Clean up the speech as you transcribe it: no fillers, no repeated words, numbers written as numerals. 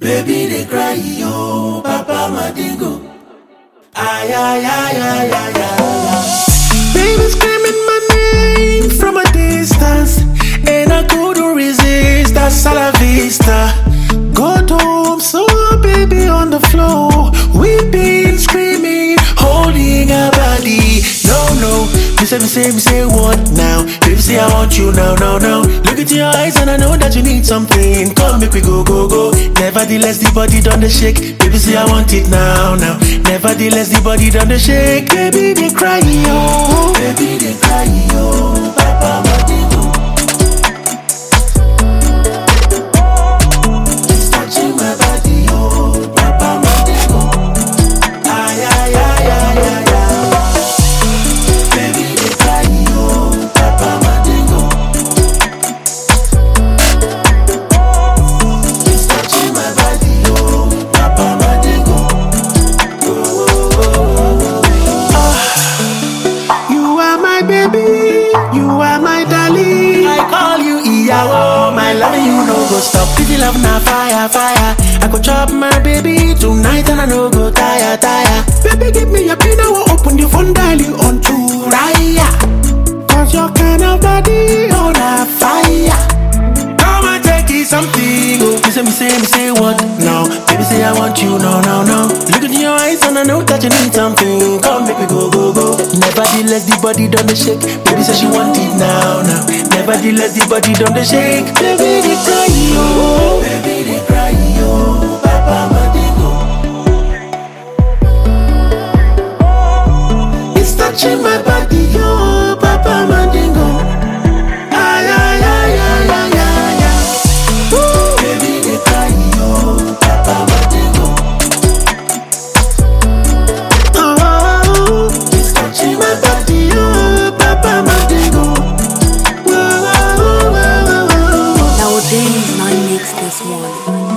Baby, they cry, yo, Papa Madingo. Ay, ay, ay, ay, ay, ay, ay. Baby screaming my name from a distance, and I couldn't resist. Hasta la vista. Go to home, so baby on the floor, weeping, screaming, holding our body. No, me say what now? Baby say I want you now. Look into your eyes and I know that you need something. Come make we go. Nevertheless the body done the shake. Baby say I want it now. Nevertheless the body done the shake. Baby they cry yo. Baby, they cry, yo, Papa Madingo. It's touching my body, yo, Papa Madingo. Ay, ay, ay, ay, ay, ay. Baby, they cry, yo, Papa Madingo. It's touching my body, yo, Papa Madingo. You are my baby, you are my darling. I call you Iyawo, my love you no go stop. If you love na fire. I go chop my baby tonight and I no go tire. Baby give me your pin, I will open the phone, dial you on to Raya. Cause your kind of body on a fire. Come and take it something. Oh, me say what now? Baby say I want you, no. Look into your eyes and I know that you need something. Come make me go. Nevertheless the body done the shake. Baby say she want it now. Nevertheless the body done the shake. Baby they cry yo. Baby, they cry, yo, Papa Madingo. It's touching my body yo, Papa Mandingo. Ay, ay, ay, ay, ay, ay, ay. Ooh. Baby, they cry, yo, Papa Madingo. Oh, It's touching my body, yo, Papa Mandingo. Nowadays, I mix this one.